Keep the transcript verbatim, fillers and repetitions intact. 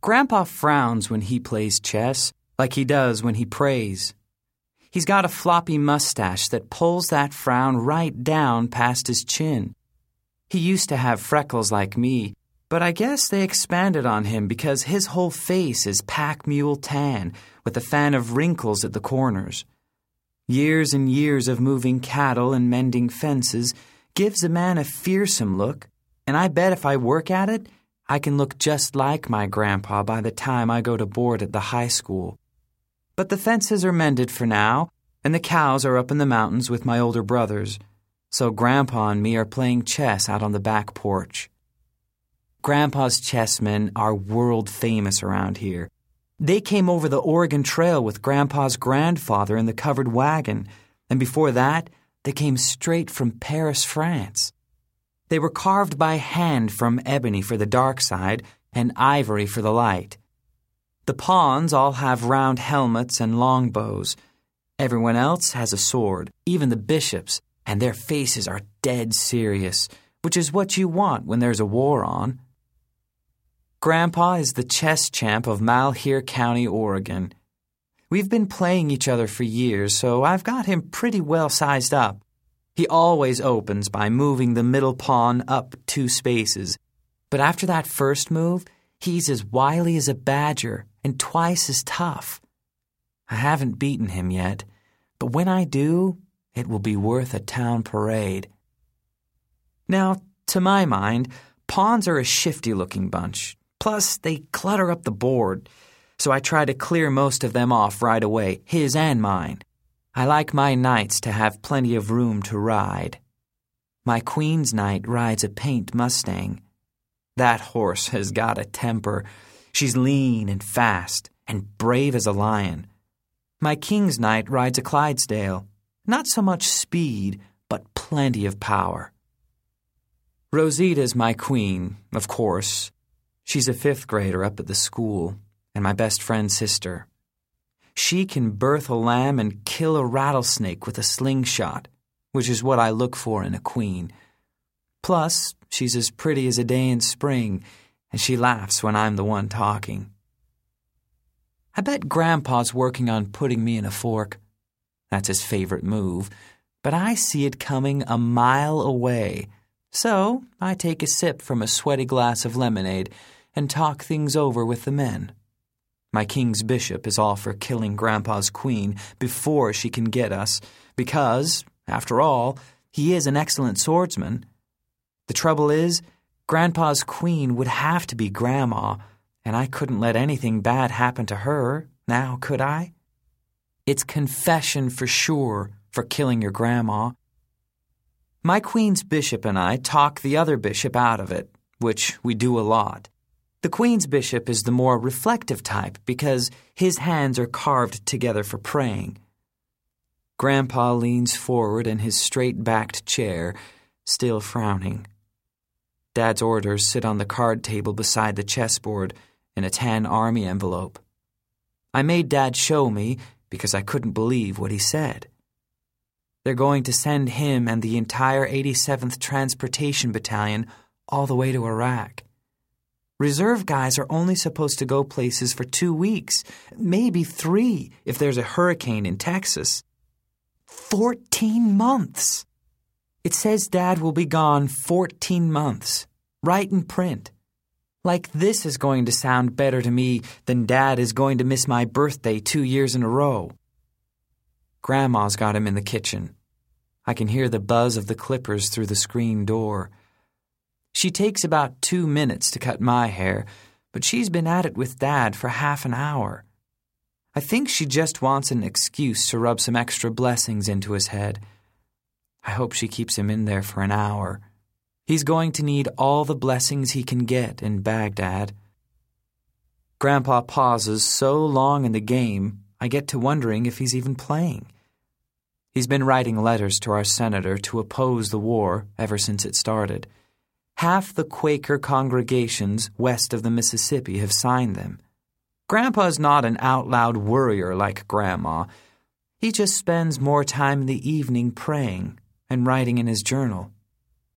Grandpa frowns when he plays chess, like he does when he prays. He's got a floppy mustache that pulls that frown right down past his chin. He used to have freckles like me, but I guess they expanded on him because his whole face is pack mule tan with a fan of wrinkles at the corners. Years and years of moving cattle and mending fences gives a man a fearsome look, and I bet if I work at it, I can look just like my grandpa by the time I go to board at the high school. But the fences are mended for now, and the cows are up in the mountains with my older brothers, so Grandpa and me are playing chess out on the back porch. Grandpa's chessmen are world famous around here. They came over the Oregon Trail with Grandpa's grandfather in the covered wagon, and before that, they came straight from Paris, France. They were carved by hand from ebony for the dark side and ivory for the light. The pawns all have round helmets and long bows. Everyone else has a sword, even the bishops, and their faces are dead serious, which is what you want when there's a war on. Grandpa is the chess champ of Malheur County, Oregon. We've been playing each other for years, so I've got him pretty well sized up. He always opens by moving the middle pawn up two spaces, but after that first move, he's as wily as a badger and twice as tough. I haven't beaten him yet, but when I do, it will be worth a town parade. Now, to my mind, pawns are a shifty-looking bunch. Plus, they clutter up the board, so I try to clear most of them off right away, his and mine. I like my knights to have plenty of room to ride. My queen's knight rides a paint Mustang. That horse has got a temper. She's lean and fast and brave as a lion. My king's knight rides a Clydesdale. Not so much speed, but plenty of power. Rosita's my queen, of course. She's a fifth grader up at the school, and my best friend's sister. She can birth a lamb and kill a rattlesnake with a slingshot, which is what I look for in a queen. Plus, she's as pretty as a day in spring, and she laughs when I'm the one talking. I bet Grandpa's working on putting me in a fork. That's his favorite move, but I see it coming a mile away. So I take a sip from a sweaty glass of lemonade and talk things over with the men. My king's bishop is all for killing Grandpa's queen before she can get us, because, after all, he is an excellent swordsman. The trouble is, Grandpa's queen would have to be Grandma, and I couldn't let anything bad happen to her, now could I? It's confession for sure for killing your grandma. My queen's bishop and I talk the other bishop out of it, which we do a lot. The queen's bishop is the more reflective type because his hands are carved together for praying. Grandpa leans forward in his straight-backed chair, still frowning. Dad's orders sit on the card table beside the chessboard in a tan army envelope. I made Dad show me because I couldn't believe what he said. They're going to send him and the entire eighty-seventh Transportation Battalion all the way to Iraq. Reserve guys are only supposed to go places for two weeks, maybe three if there's a hurricane in Texas. Fourteen months! It says Dad will be gone fourteen months, right in print. Like this is going to sound better to me than Dad is going to miss my birthday two years in a row. Grandma's got him in the kitchen. I can hear the buzz of the clippers through the screen door. She takes about two minutes to cut my hair, but she's been at it with Dad for half an hour. I think she just wants an excuse to rub some extra blessings into his head. I hope she keeps him in there for an hour. He's going to need all the blessings he can get in Baghdad. Grandpa pauses so long in the game, I get to wondering if he's even playing. He's been writing letters to our senator to oppose the war ever since it started. Half the Quaker congregations west of the Mississippi have signed them. Grandpa's not an out-loud worrier like Grandma. He just spends more time in the evening praying and writing in his journal.